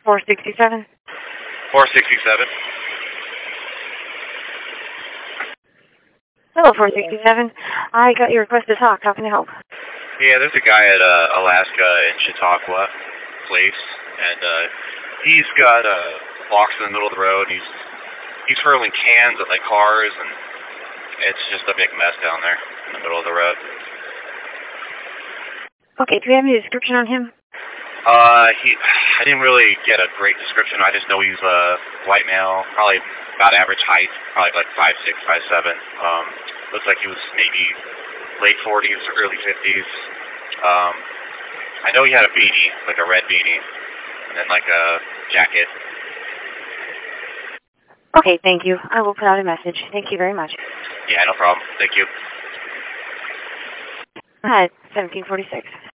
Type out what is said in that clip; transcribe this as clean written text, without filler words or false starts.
467. 467. Hello, 467. I got your request to talk. How can I help? Yeah, there's a guy at Alaska in Chautauqua Place, and he's got a box in the middle of the road. He's hurling cans at like cars, and it's just a big mess down there in the middle of the road. Okay, do you have any description on him? I didn't really get a great description. I just know he's a white male, probably about average height, probably like 5'6", 5'7". Looks like he was maybe late 40s, early 50s. I know he had a beanie, like a red beanie, and then like a jacket. Okay, thank you. I will put out a message. Thank you very much. Yeah, no problem. Thank you. Hi, 1746.